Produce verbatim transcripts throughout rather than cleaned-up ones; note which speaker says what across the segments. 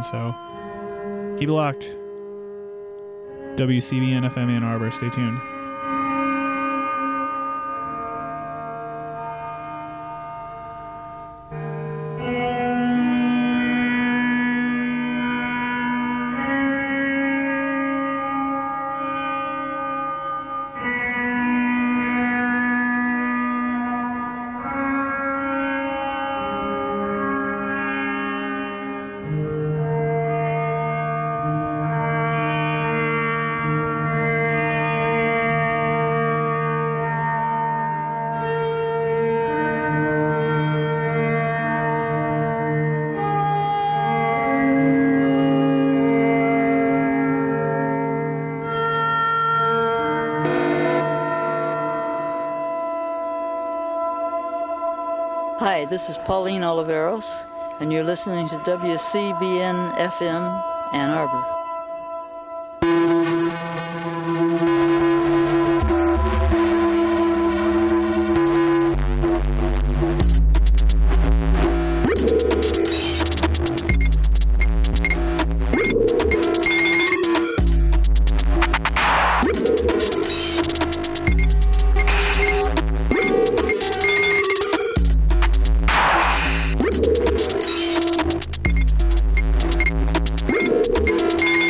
Speaker 1: soon. So keep it locked. W C B N F M Ann Arbor. Stay tuned.
Speaker 2: Hi, this is Pauline Oliveros, and you're listening to W C B N F M Ann Arbor.
Speaker 3: We'll be right back.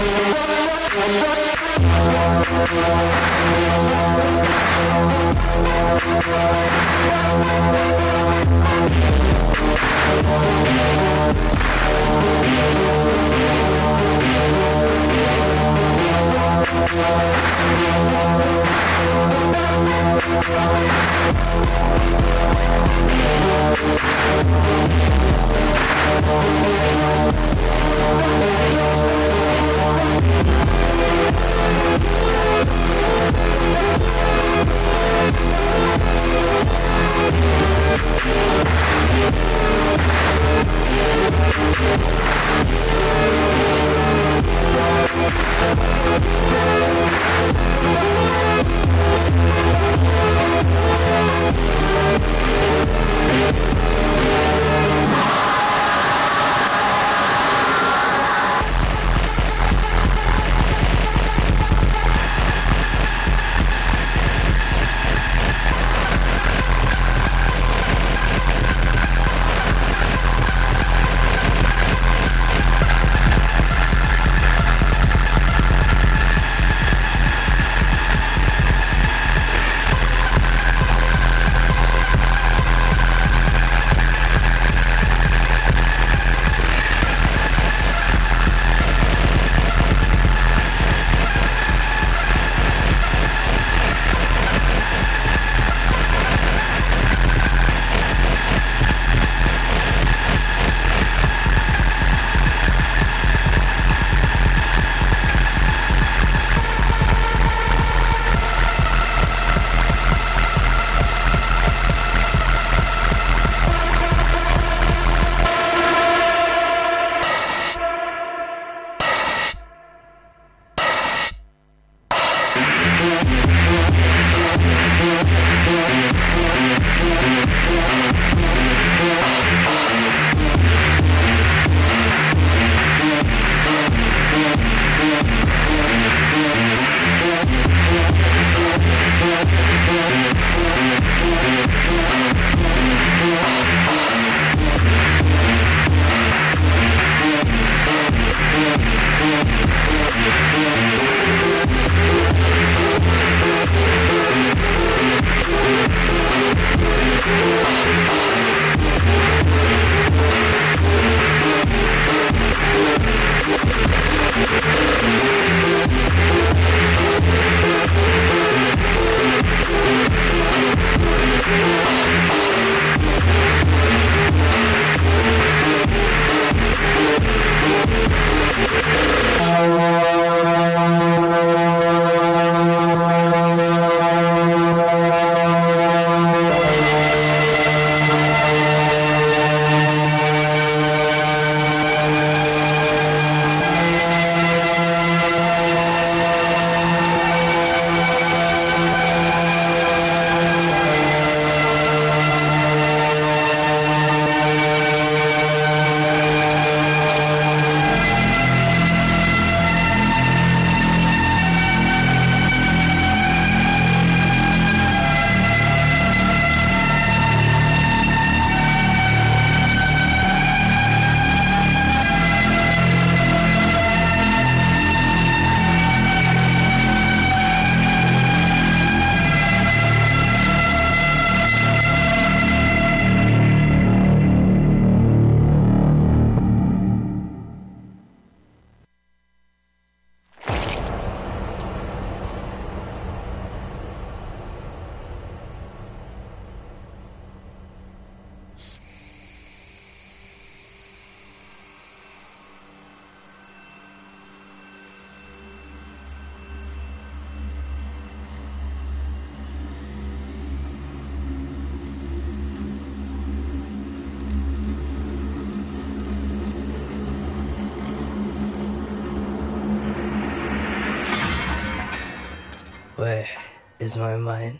Speaker 3: Where is my mind?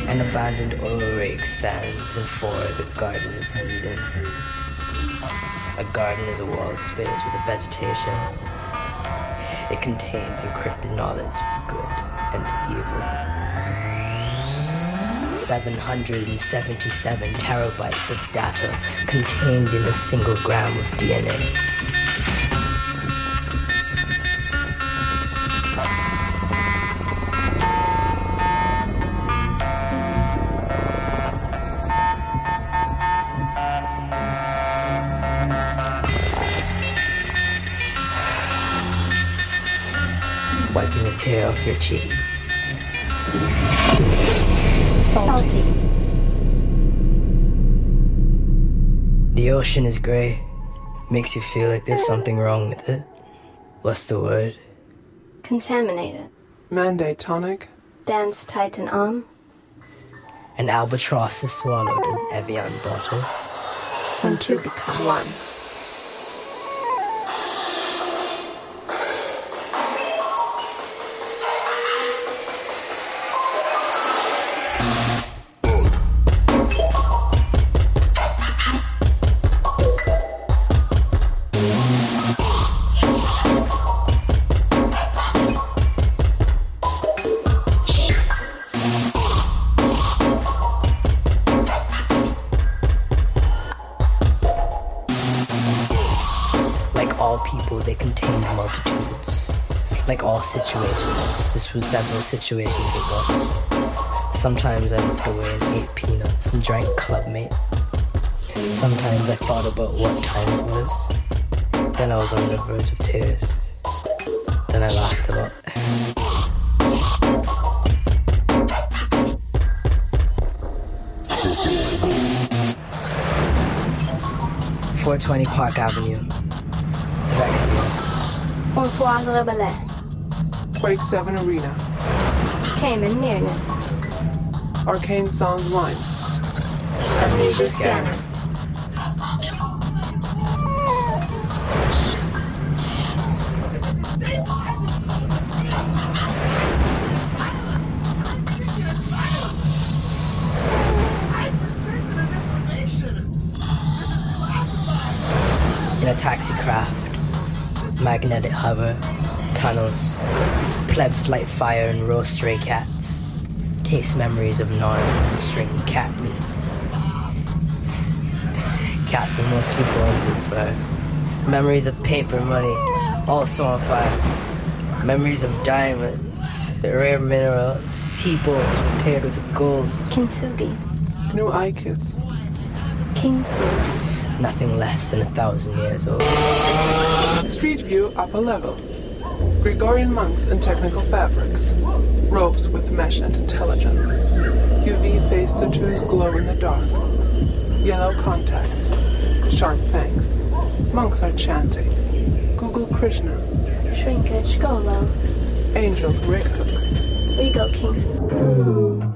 Speaker 3: An abandoned oil rig stands in for the Garden of Eden. A garden is a walled space with a vegetation. It contains encrypted knowledge of good and evil. seven hundred seventy-seven terabytes of data contained in a single gram of D N A. Wiping a tear off your cheek.
Speaker 4: Salty.
Speaker 3: The ocean is gray. Makes you feel like there's something wrong with it. What's the word?
Speaker 4: Contaminated.
Speaker 5: Mandate tonic.
Speaker 4: Dance Titan arm.
Speaker 3: An albatross is swallowed in Evian bottle.
Speaker 4: When two become one.
Speaker 3: Situations. This was several situations at once. Sometimes I looked away and ate peanuts and drank Club Mate. Sometimes I thought about what time it was. Then I was on the verge of tears. Then I laughed a lot. four twenty Park Avenue. Drexel.
Speaker 4: Françoise Rabelais.
Speaker 5: Quake seven Arena.
Speaker 4: Cayman Nearness.
Speaker 5: Arcane Sans Wine.
Speaker 3: Amnesia Scanner. In a taxi craft, magnetic hover, tunnels, plebs light fire and roast stray cats, taste memories of naan and stringy cat meat. Cats are mostly bones and fur. Memories of paper money, also on fire. Memories of diamonds, rare minerals, tea-bowls repaired with gold.
Speaker 4: Kintsugi.
Speaker 5: New eye kits.
Speaker 4: Kingsu.
Speaker 3: Nothing less than a thousand years old.
Speaker 5: Street view upper level. Gregorian monks and technical fabrics. Ropes with mesh and intelligence. U V face tattoos glow in the dark. Yellow contacts. Sharp fangs. Monks are chanting. Google Krishna.
Speaker 4: Shrinkage Golo.
Speaker 5: Angels rig hook.
Speaker 4: Regal Kingston.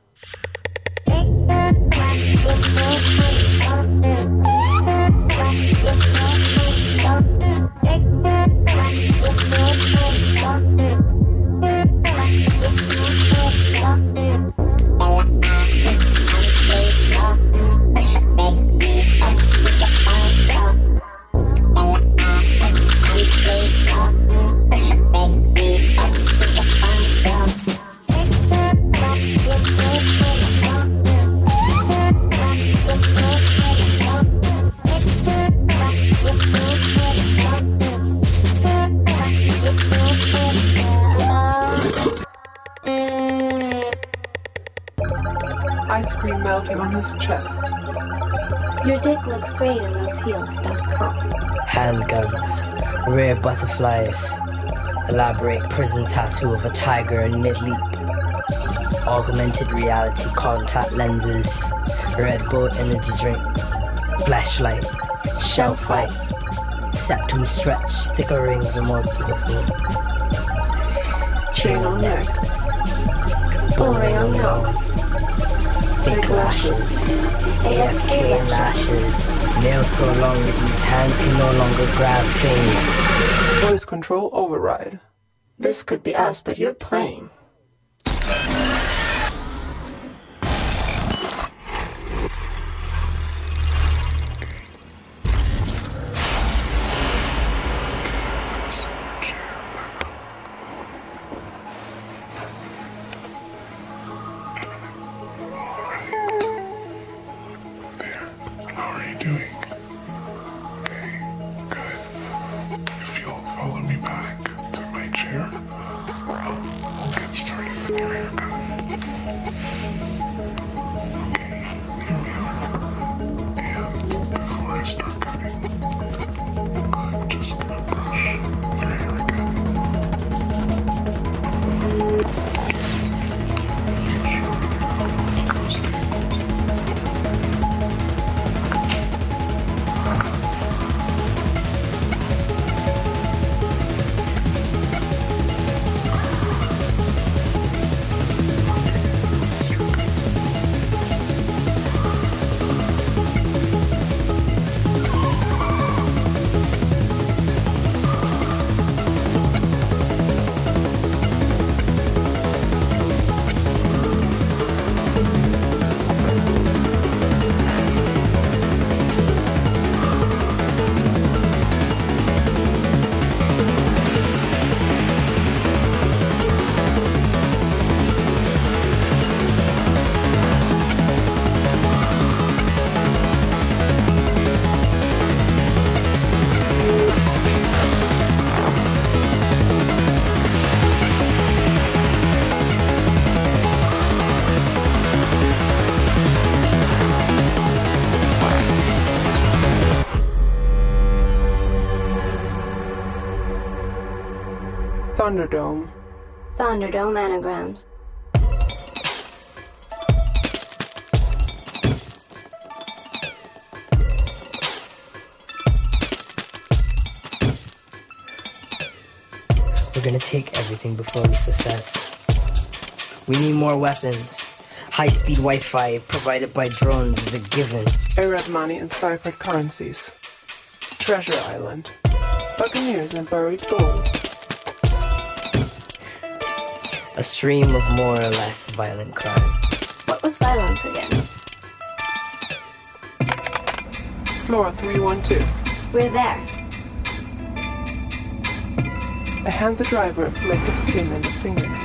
Speaker 5: Ice cream melting on his chest.
Speaker 4: Your dick looks great in those heels dot com.
Speaker 3: Handguns, rare butterflies, elaborate prison tattoo of a tiger in mid-leap, augmented reality contact lenses, Red Bull energy drink, flashlight, shell fight, septum stretch, thicker rings are more beautiful.
Speaker 5: Chain on neck.
Speaker 4: Bull ring on nose.
Speaker 3: Fake lashes, A F K lashes, nails so long that these hands can no longer grab things.
Speaker 5: Voice control override.
Speaker 4: This could be us, but you're playing.
Speaker 5: Thunderdome.
Speaker 4: Thunderdome anagrams.
Speaker 3: We're gonna take everything before we success. We need more weapons. High-speed Wi-Fi provided by drones is a given.
Speaker 5: Arab money and ciphered currencies. Treasure Island. Buccaneers and buried gold.
Speaker 3: A stream of more or less violent crime.
Speaker 4: What was violence again?
Speaker 5: Floor three one two.
Speaker 4: We're there.
Speaker 5: I hand the driver a flake of skin and a fingernail.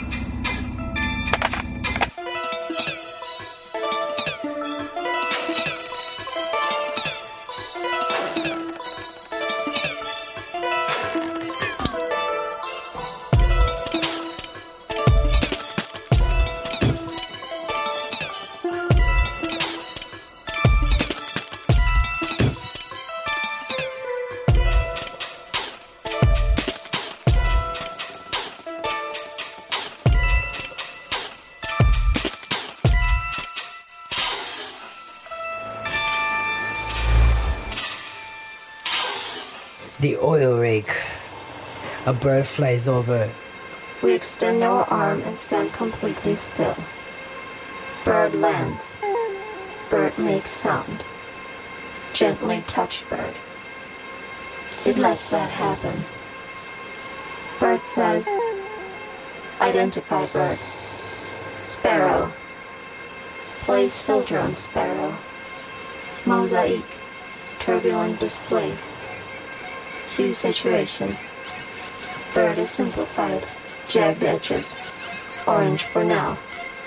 Speaker 3: The oil rig. A bird flies over.
Speaker 4: We extend our arm and stand completely still. Bird lands. Bird makes sound. Gently touch bird. It lets that happen. Bird says, identify bird. Sparrow. Place filter on sparrow. Mosaic. Turbulent display. Hue saturation. Bird is simplified. Jagged edges. Orange for now.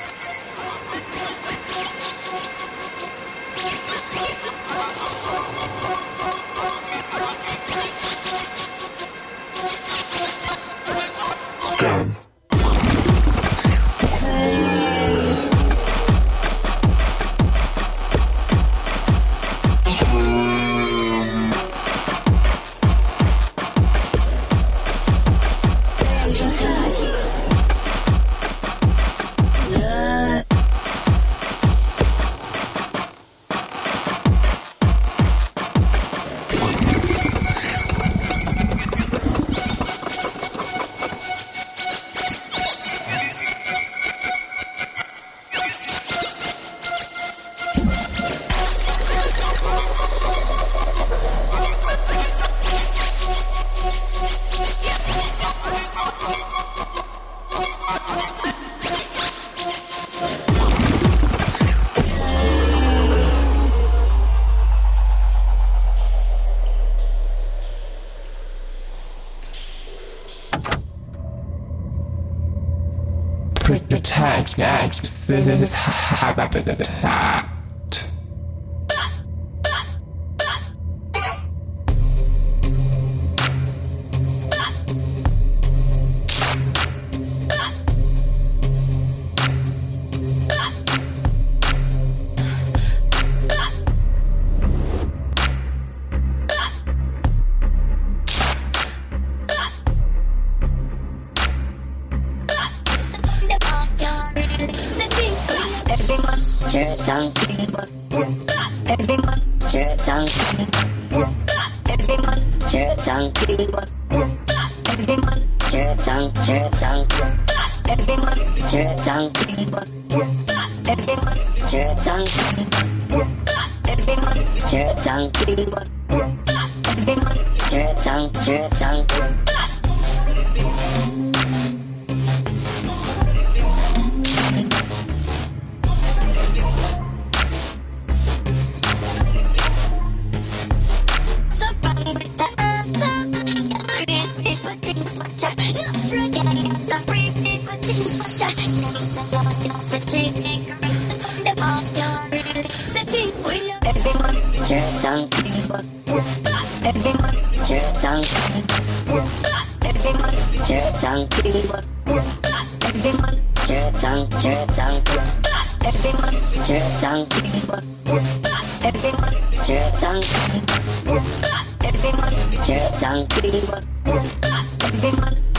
Speaker 5: Scan.
Speaker 6: Protect this habitat.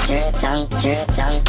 Speaker 3: drip tongue, drip tongue.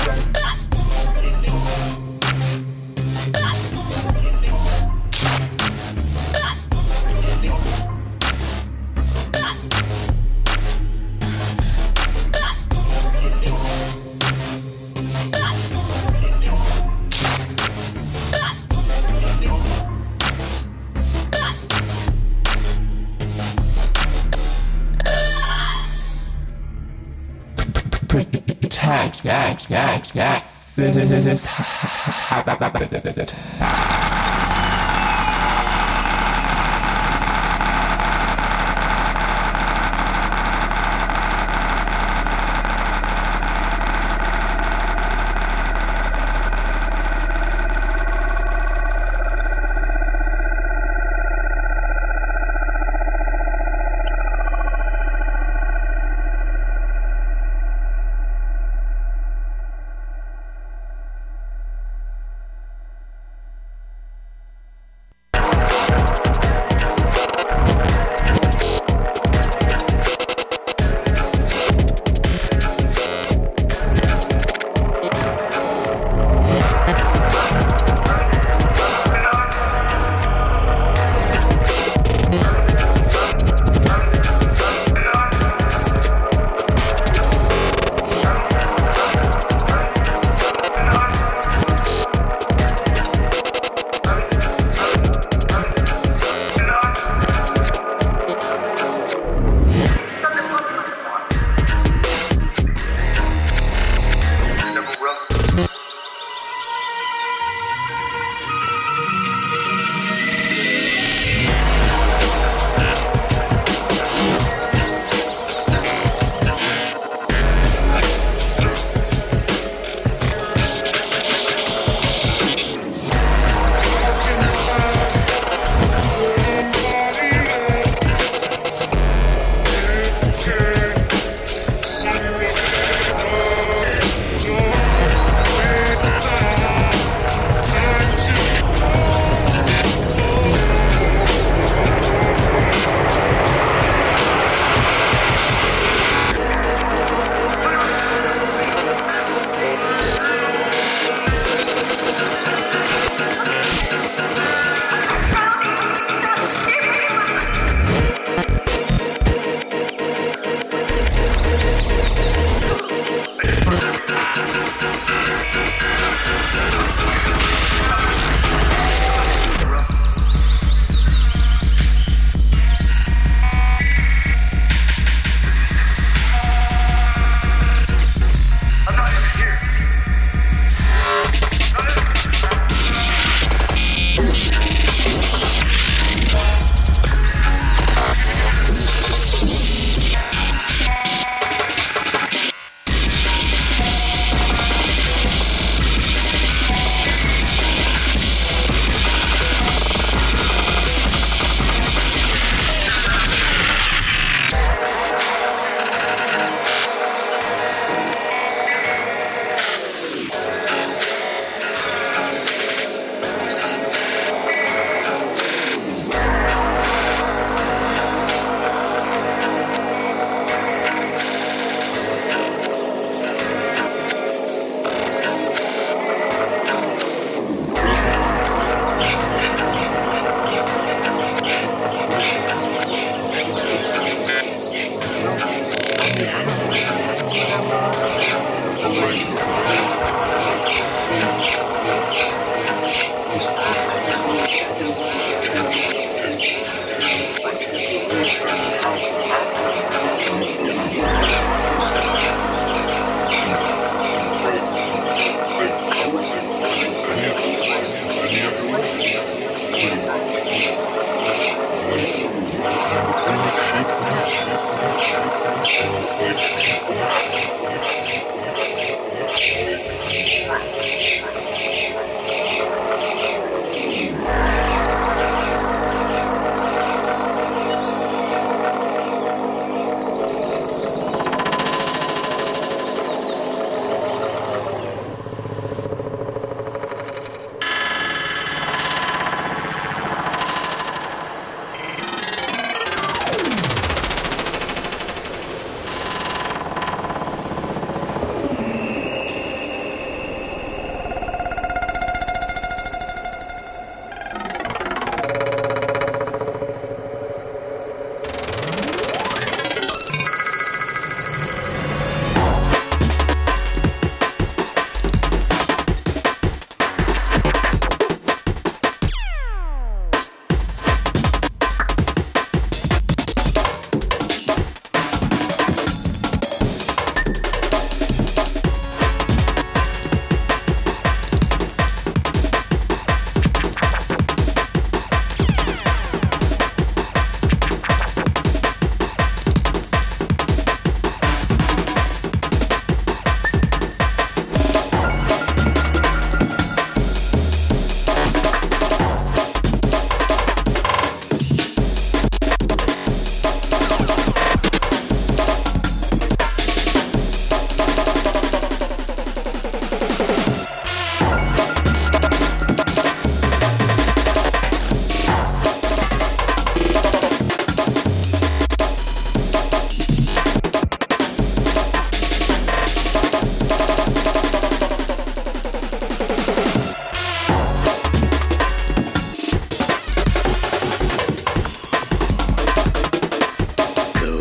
Speaker 6: Protect, yeah, yeah, yeah. This is this is.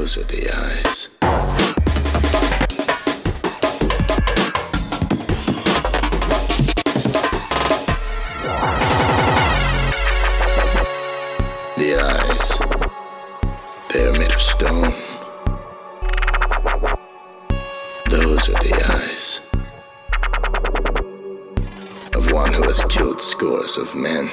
Speaker 7: Those are the eyes. The eyes. They are made of stone. Those are the eyes of one who has killed scores of men.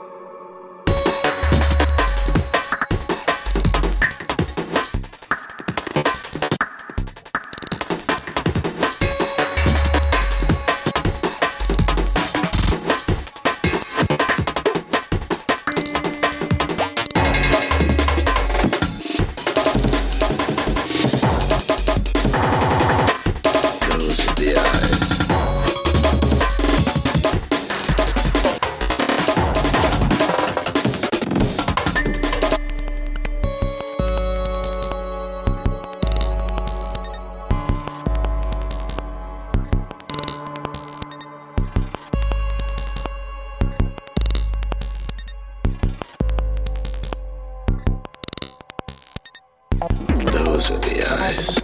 Speaker 7: Those are the eyes.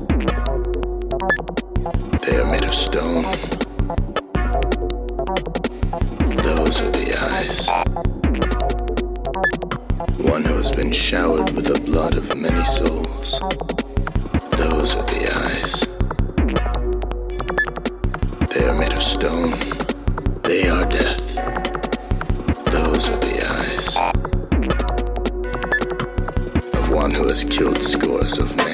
Speaker 7: They are made of stone. Those are the eyes. One who has been showered with the blood of many souls. Those are the eyes. They are made of stone. They are death. Those are the eyes of one who has killed scores of men.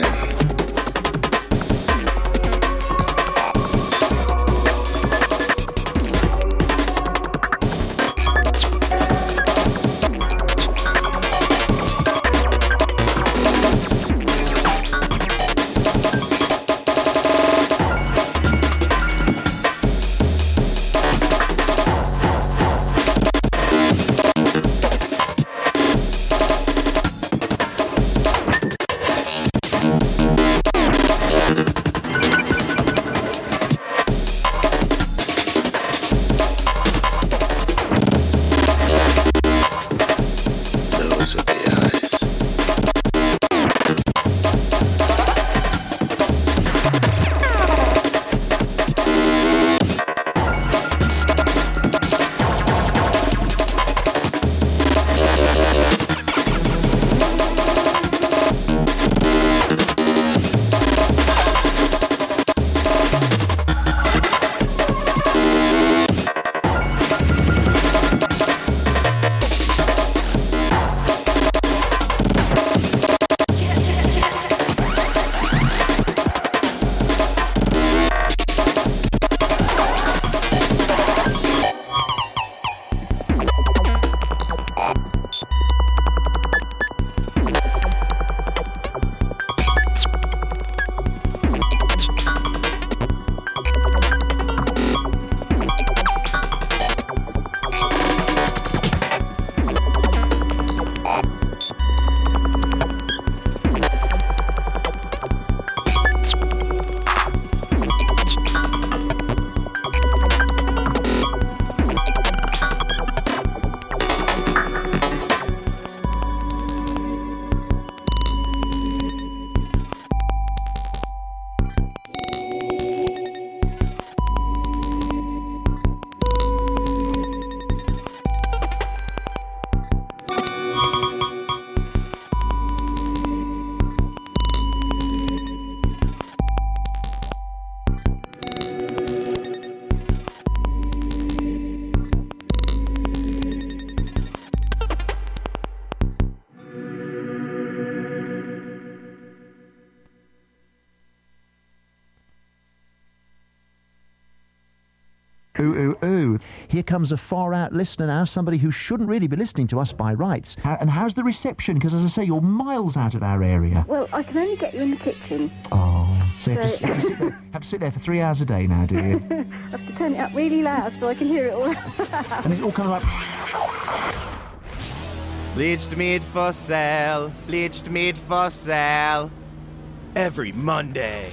Speaker 8: Ooh, ooh, ooh. Here comes a far-out listener now, somebody who shouldn't really be listening to us by rights. How, and how's the reception? Because, as I say, you're miles out of our area.
Speaker 9: Well, I can only get you in the kitchen.
Speaker 8: Oh, so you have, to, you have, to, sit there, have to sit there for three hours a day now, do you?
Speaker 9: I have to turn it up really loud so I can hear it all.
Speaker 8: And it's all kind of like...
Speaker 10: Bleached meat for sale, bleached meat for sale. Every Monday.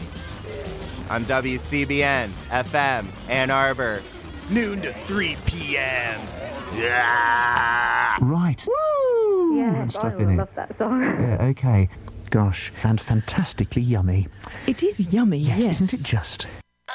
Speaker 10: On W C B N, F M, Ann Arbor. Noon to three p.m. Yeah.
Speaker 8: Right. Woo!
Speaker 9: Yeah,
Speaker 8: and stuff
Speaker 9: I
Speaker 8: in
Speaker 9: love
Speaker 8: it.
Speaker 9: that song.
Speaker 8: Yeah, okay. Gosh, and fantastically yummy.
Speaker 11: It is yummy,
Speaker 8: yes.
Speaker 11: yes.
Speaker 8: Isn't it just?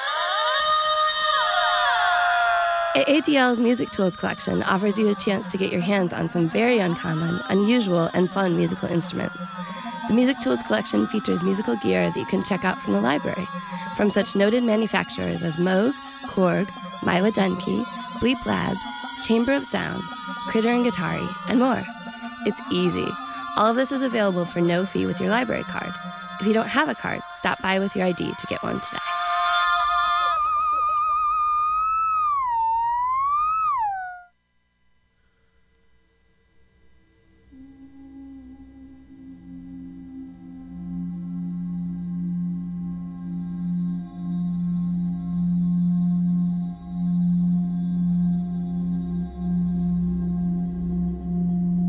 Speaker 12: A D L's Music Tools collection offers you a chance to get your hands on some very uncommon, unusual, and fun musical instruments. The Music Tools collection features musical gear that you can check out from the library, from such noted manufacturers as Moog, Korg, Maiwa Denki, Bleep Labs, Chamber of Sounds, Critter and Guitari, and more. It's easy. All of this is available for no fee with your library card. If you don't have a card, stop by with your I D to get one today.